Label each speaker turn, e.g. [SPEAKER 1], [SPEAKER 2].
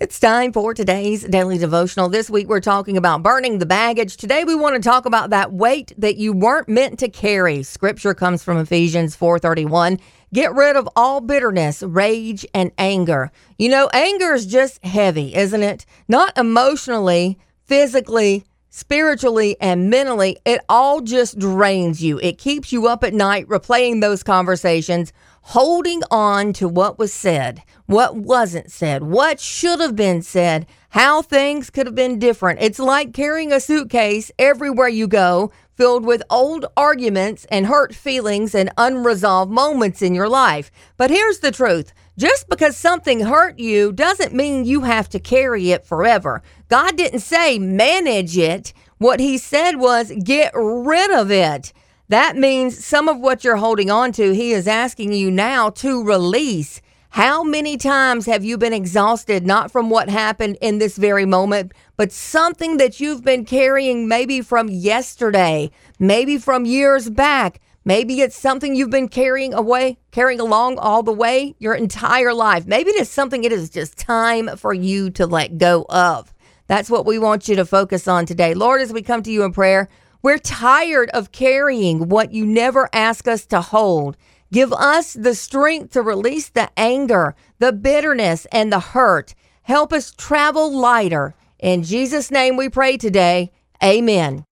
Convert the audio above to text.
[SPEAKER 1] It's time for today's daily devotional. This week we're talking about burning the baggage. Today we want to talk about that weight that you weren't meant to carry. Scripture comes from Ephesians 4:31. Get rid of all bitterness, rage, and anger. You know, anger is just heavy, isn't it? Not emotionally, physically, spiritually, and mentally. It all just drains you. It keeps you up at night replaying those conversations, holding on to what was said, what wasn't said, what should have been said, how things could have been different. It's like carrying a suitcase everywhere you go, filled with old arguments and hurt feelings and unresolved moments in your life. But here's the truth. Just because something hurt you doesn't mean you have to carry it forever. God didn't say manage it. What he said was get rid of it. That means some of what you're holding on to, he is asking you now to release. How many times have you been exhausted, not from what happened in this very moment, but something that you've been carrying maybe from yesterday, maybe from years back? Maybe it's something you've been carrying along all the way your entire life. Maybe it is something it is just time for you to let go of. That's what we want you to focus on today. Lord, as we come to you in prayer, we're tired of carrying what you never ask us to hold. Give us the strength to release the anger, the bitterness, and the hurt. Help us travel lighter. In Jesus' name we pray today. Amen.